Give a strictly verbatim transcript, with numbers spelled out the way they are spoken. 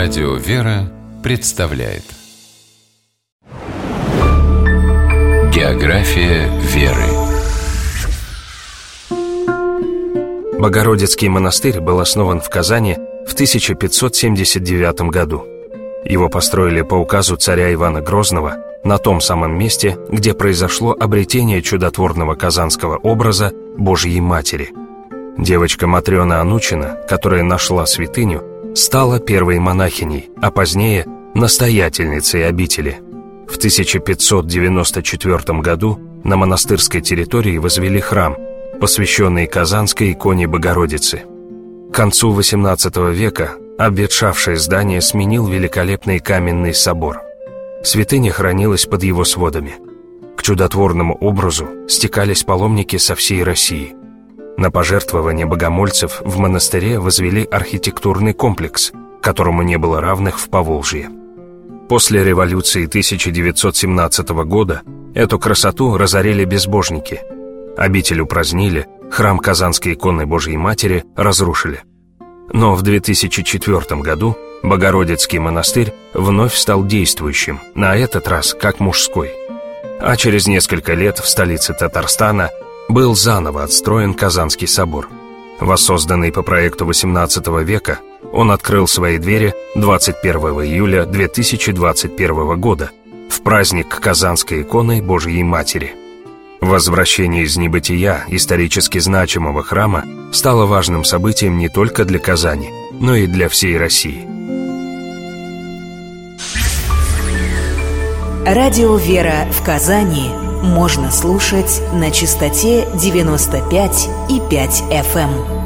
Радио «Вера» представляет География веры. Богородицкий монастырь был основан в Казани в тысяча пятьсот семьдесят девятом году. Его построили по указу царя Ивана Грозного на том самом месте, где произошло обретение чудотворного казанского образа Божьей Матери. Девочка Матрена Анучина, которая нашла святыню, стала первой монахиней, а позднее настоятельницей обители. В тысяча пятьсот девяносто четвёртом году на монастырской территории возвели храм, посвященный Казанской иконе Богородицы. К концу восемнадцатого века обветшавшее здание сменил великолепный каменный собор. Святыня хранилась под его сводами. К чудотворному образу стекались паломники со всей России. На пожертвование богомольцев в монастыре возвели архитектурный комплекс, которому не было равных в Поволжье. После революции тысяча девятьсот семнадцатого года эту красоту разорили безбожники. Обитель упразднили, храм Казанской иконы Божьей Матери разрушили. Но в две тысячи четвёртом году Богородицкий монастырь вновь стал действующим, на этот раз как мужской. А через несколько лет в столице Татарстана был заново отстроен Казанский собор. Воссозданный по проекту восемнадцатого века, он открыл свои двери двадцать первого июля две тысячи двадцать первого года в праздник Казанской иконы Божьей Матери. Возвращение из небытия исторически значимого храма стало важным событием не только для Казани, но и для всей России. Радио «Вера» в Казани можно слушать на частоте девяносто пять и пять эф эм.